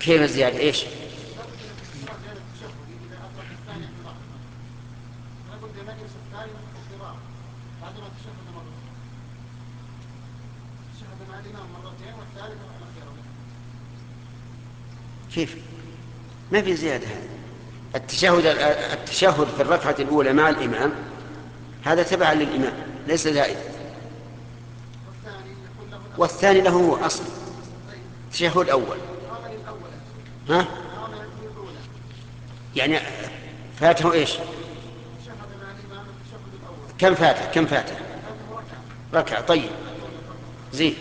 كيف الزيادة؟ إيش؟ كيف؟ ما في زيادة. التشهد في الركعة الأولى مع الإمام هذا تبعا للإمام ليس زائد. والثاني له هو أصل تشهد أول. ها؟ يعني فاته إيش؟ كم فاته؟ ركعة. طيب زين.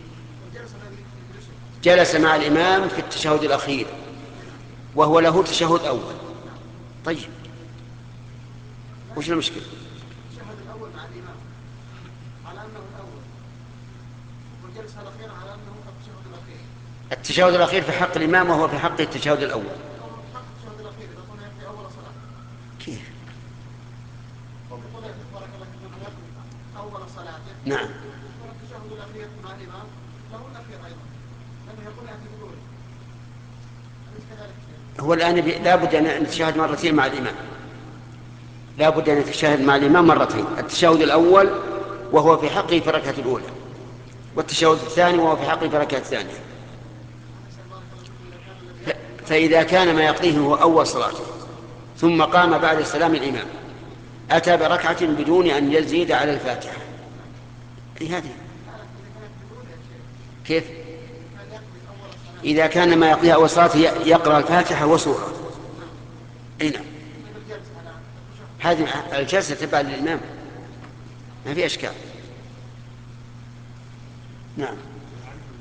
جلس مع الإمام في التشهد الأخير وهو له تشهد أول. طيب وش المشكلة؟ التشهد الأخير في حق الإمام وهو في حق التشهد الأول. كيف؟ نعم. هو الآن لا بد أن يتشاهد مرتين مع الإمام. لا بد أن يتشاهد مع الإمام مرتين، التشهد الأول وهو في حقه في الركعة الأولى، والتشهد الثاني وهو في حقه في الركعة الثانية. فإذا كان ما يقضيه هو أول صلاته ثم قام بعد سلام الإمام أتى بركعة بدون أن يزيد على الفاتحة، أي هذه كيف؟ إذا كان ما يقضيه أول صلاة يقرأ الفاتحة وسورة. أي نعم. هذه الجلسة تبع للإمام ما في أشكال. نعم.